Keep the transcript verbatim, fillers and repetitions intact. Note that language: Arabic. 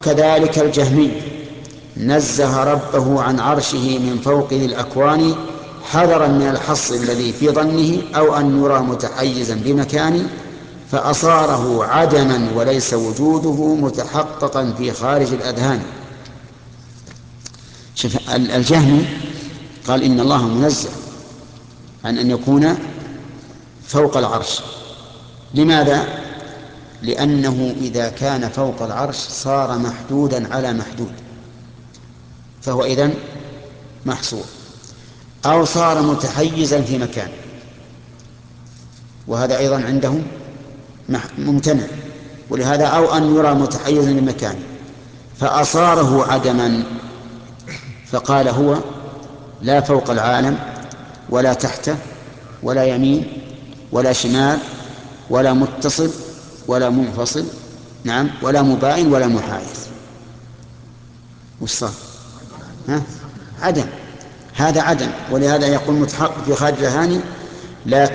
كذلك الجهمي نزه ربه عن عرشه من فوق ذي الأكوان حذرا من الحص الذي في ظنه أو أن يرى متحيزا بمكان فأصاره عدما وليس وجوده متحققا في خارج الأذهان. شوف الجهمي قال إن الله منزه عن أن يكون فوق العرش. لماذا؟ لأنه إذا كان فوق العرش صار محدودا على محدود، فهو إذن محصور، أو صار متحيزا في مكان، وهذا أيضا عندهم ممتنع. ولهذا أو أن يرى متحيزا لمكان فأصاره عدما، فقال هو لا فوق العالم ولا تحته ولا يمين ولا شمال ولا متصل ولا منفصل، نعم، ولا مباين ولا محايز. وش صار؟ ها؟ عدم. هذا عدم، ولهذا يقول متحقق في خارج الأذهان. لكن